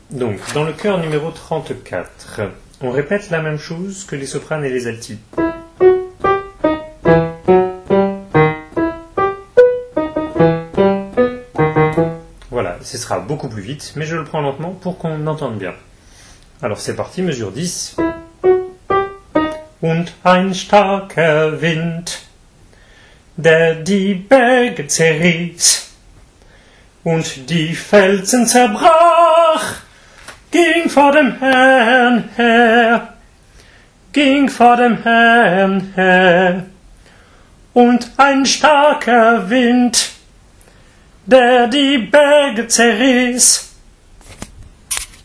Donc, dans le chœur numéro 34, on répète la même chose que les sopranes et les altis. Voilà, ce sera beaucoup plus vite, mais je le prends lentement pour qu'on entende bien. Alors c'est parti, mesure 10. Und ein starker Wind, der die Berge zerriss, und die Felsen zerbrach, ging vor dem Herrn her, ging vor dem Herrn her. Und ein starker Wind, der die Berge zerriss,